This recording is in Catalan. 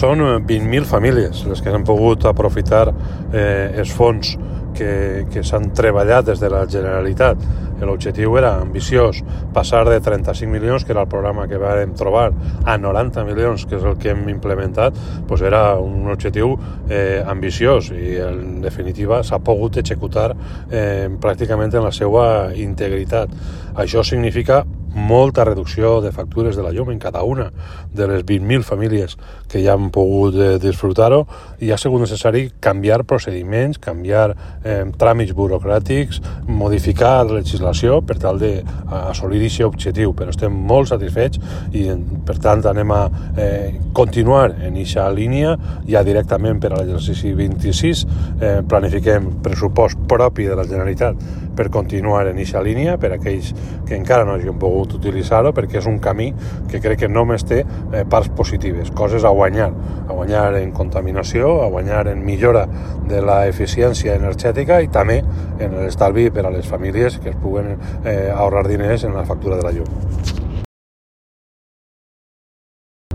són 20.000 famílies les que han pogut aprofitar els fons que s'han treballat des de la Generalitat. L'objectiu era ambiciós, passar de 35 milions, que era el programa que vam trobar, a 90 milions, que és el que hem implementat, doncs era un objectiu ambiciós i en definitiva s'ha pogut executar pràcticament en la seva integritat. Això significa molta reducció de factures de la llum en cada una de les 20.000 famílies que ja han pogut disfrutar-ho, i ha sigut necessari canviar procediments, canviar tràmits burocràtics, modificar la legislació per tal d'assolir aquest objectiu, però estem molt satisfets i per tant anem a continuar en aquesta línia. Ja directament per a l'exercici 26 planifiquem pressupost propi de la Generalitat per continuar en aquesta línia, per a aquells que encara no hagin pogut utilitzar-ho, perquè és un camí que crec que només té parts positives, coses a guanyar en contaminació, a guanyar en millora de l'eficiència energètica i també en l'estalvi per a les famílies que es puguen ahorrar diners en la factura de la llum.